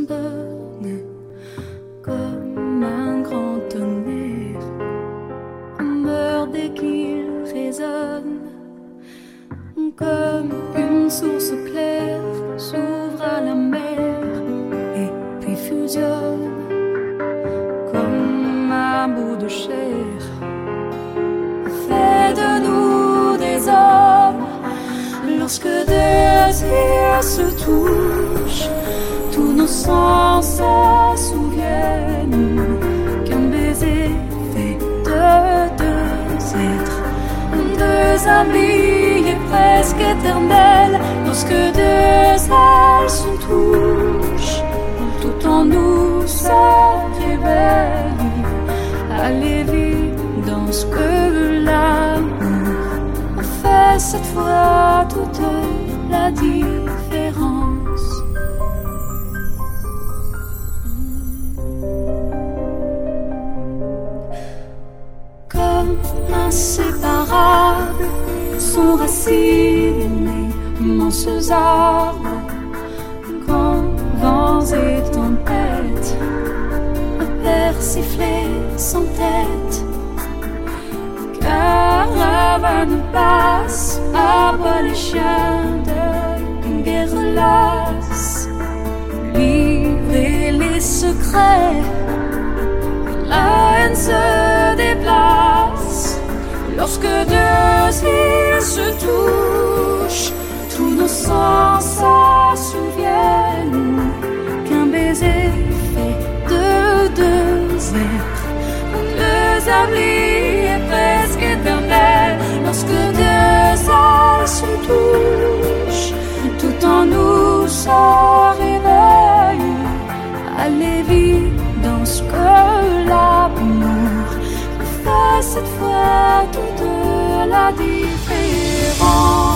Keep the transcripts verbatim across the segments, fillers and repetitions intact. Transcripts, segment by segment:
s'abandonne comme un grand tonnerre. On meurt dès qu'il résonne, comme une source claire s'ouvre à la mer et puis fusionne comme un bout de chair. Fait de nous des hommes. Lorsque deux yeux se touchent, tous nos sens se souviennent qu'un baiser fait de deux êtres, deux amis et presque éternels. Lorsque deux ailes se touchent, tout en nous se révèle à l'évidence que l'amour fait cette fois toute la différence. Comme inséparables sont racines les immenses arbres, quand vents et tempêtes persifler sans tête. Caravane passe, aboie les chiens de guerre lasse, livrer les secrets, la haine se déplace. Lorsque deux îles se touchent, tous nos sens se souviennent qu'un baiser fait de deux êtres, deux amis et presque éternels. Lorsque deux ailes se touchent, tout en nous se réveille à l'évidence que l'amour fait cette fois toute la différence.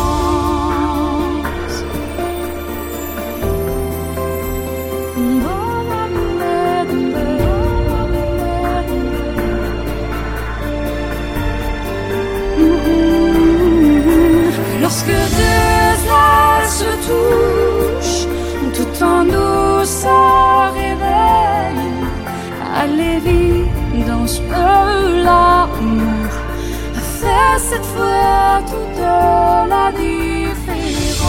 Lorsque deux ailes se touchent, tout en nous se réveille à l'évidence que l'amour fait cette fois toute la différence.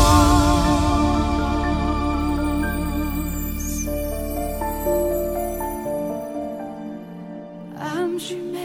Âme jumelle.